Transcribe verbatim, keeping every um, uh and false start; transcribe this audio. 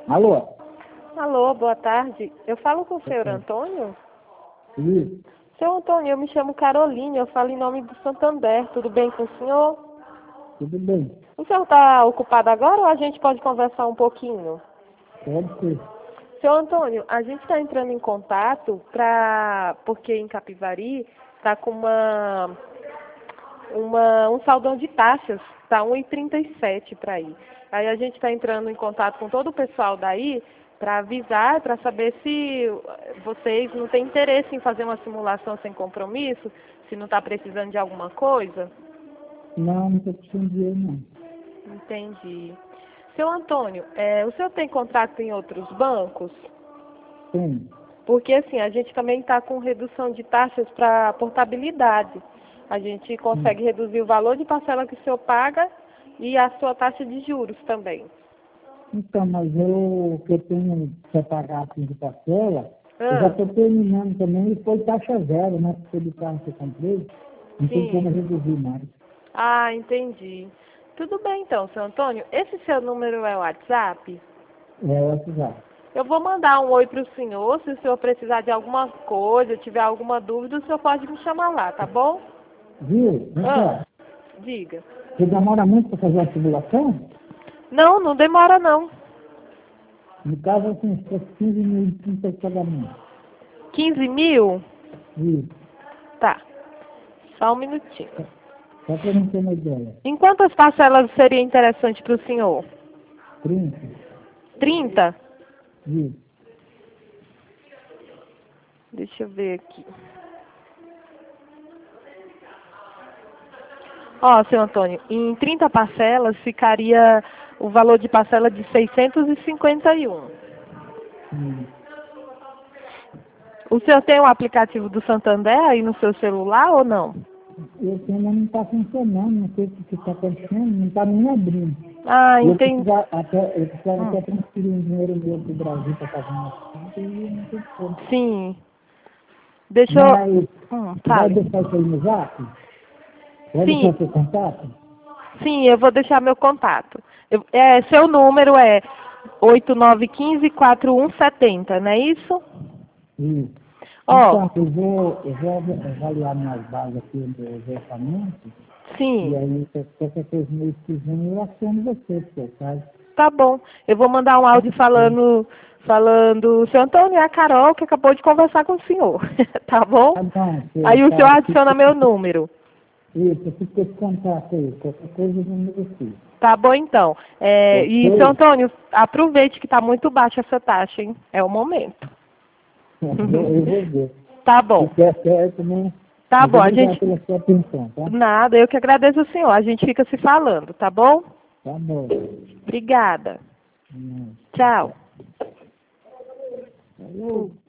Alô? Alô, boa tarde. Eu falo com o senhor Antônio? Sim. Senhor Antônio, eu me chamo Caroline, eu falo em nome do Santander. Tudo bem com o senhor? Tudo bem. O senhor está ocupado agora ou a gente pode conversar um pouquinho? Pode ser. Senhor Antônio, a gente está entrando em contato para porque em Capivari está com uma, uma um saldão de taxas, está um e trinta e sete para ir. Aí a gente está entrando em contato com todo o pessoal daí para avisar, para saber se vocês não têm interesse em fazer uma simulação sem compromisso, se não está precisando de alguma coisa. Não, não estou precisando de dinheiro, não. Entendi. Seu Antônio, é, o senhor tem contrato em outros bancos? Tem. Porque assim, a gente também está com redução de taxas para portabilidade. A gente consegue Sim. reduzir o valor de parcela que o senhor paga e a sua taxa de juros também. Então, mas eu, o que eu tenho para pagar assim de parcela, eu já Ah, estou terminando também e foi taxa zero, né? Porque do carro que eu comprei, não tem como sim. reduzir mais. Ah, entendi. Tudo bem então, seu Antônio. Esse seu número é o WhatsApp? É, eu acho já. Eu vou mandar um oi para o senhor. Se o senhor precisar de alguma coisa, tiver alguma dúvida, o senhor pode me chamar lá, tá bom? Viu? Vem Ah, cá. diga. Você demora muito para fazer a simulação? Não, não demora não. No caso, assim, se fosse quinze mil e trinta de pagamento. quinze mil? Viu? Tá. Só um minutinho. Só para não ter uma ideia. Em quantas parcelas seria interessante para o senhor? trinta. trinta? Viu? Deixa eu ver aqui. Ó, seu Antônio, em trinta parcelas ficaria o valor de parcela de seiscentos e cinquenta e um. Hum. O senhor tem o aplicativo do Santander aí no seu celular ou não? Eu tenho, mas não está funcionando, não sei o que está acontecendo, não está nem abrindo. Ah, E eu entendi. precisava até, eu precisava Hum, até transferir um dinheiro meu para o Brasil para fazer uma conta e não tem como. sim. Deixa eu... Mas Hum, você vai fale. deixar isso aí no zap? Vai deixar Sim, seu contato? sim, eu vou deixar meu contato. Eu- é, seu número é oito nove um cinco, quatro um sete zero, não é isso? Isso. Ó, Então, eu vou, eu vou ava- avaliar minhas bases aqui do orçamento, e sim, aí, se qualquer coisa mês que vem, eu aciono você, por seu caso. tá bom. Eu vou mandar um áudio falando, falando, seu Antônio, é a Carol que acabou de conversar com o senhor, tá bom? Ah, não, você Aí o senhor tá, adiciona meu número. isso, eu fico com esse contato aí, qualquer coisa eu me negocio. Tá bom, então. É, e, seu Ok? Antônio, aproveite que tá muito baixa essa taxa, hein? É o momento. Eu, eu vou ver. Tá Se bom. der certo, né? Tá Mas bom, a obrigado gente... pela sua atenção, tá? Nada, eu que agradeço o senhor. A gente fica se falando, tá bom? Tá bom. Obrigada. Hum, tchau, Tchau. tchau. Falou.